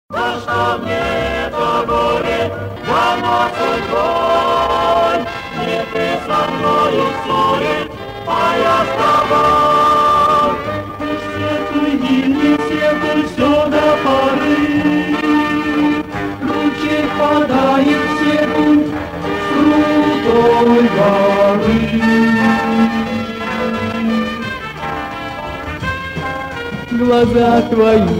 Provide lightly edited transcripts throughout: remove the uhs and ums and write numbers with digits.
За что мне это горе дано судьбой? Не ты со мною в ссоре, а я с тобой. Ты сетуй, не сетуй, все до поры. Ручей падает сетуй с крутой горы. Глаза твои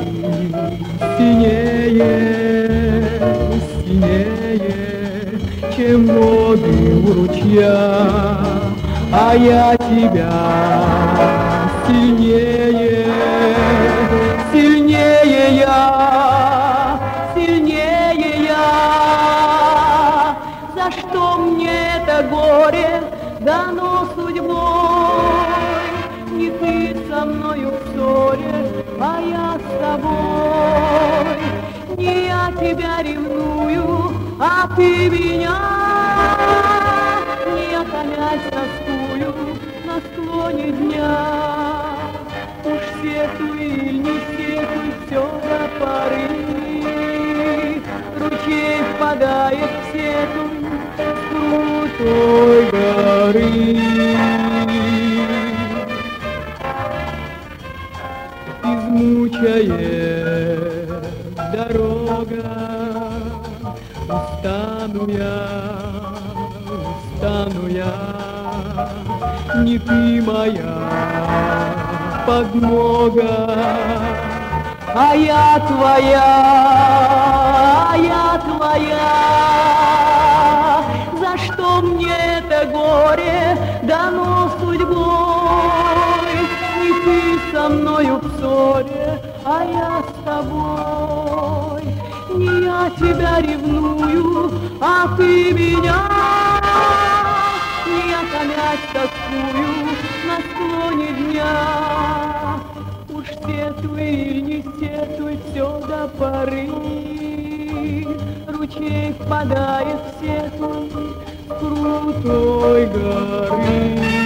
синее, синее, чем воды у ручья, а я тебя сильнее, сильнее я, сильнее я. За что мне это горе дано судьбой? Не ты со мною в ссоре, а я с тобой. Не я тебя ревную, а ты меня. Не я томясь тоскую на склоне дня. Уж сетуй или не сетуй, все до поры. Ручей впадает в сетуй с крутой горы. Измучает дорога, устану я, не ты моя подмога, а я твоя, а я твоя. За что мне это горе дано судьбой? Не ты со мною в ссоре, а я с тобой. Не я тебя ревную, а ты меня. Не я томясь тоскую на склоне дня. Уж сетуй или не сетуй, все до поры. Ручей впадает в сетуй с крутой горы.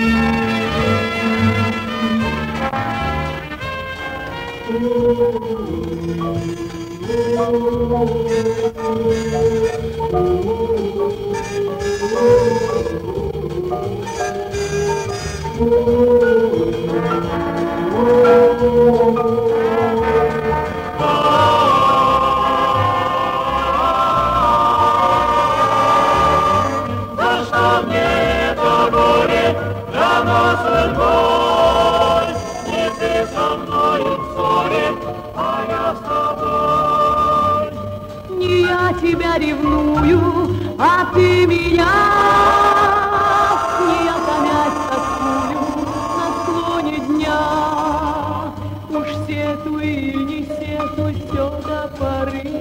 За что мне это горе дано судьбой? Не ты со мною в ссоре, а я с тобой. Не я тебя ревную, а ты меня. Не я томясь тоскую на склоне дня. Уж сетуй или не сетуй, все до поры.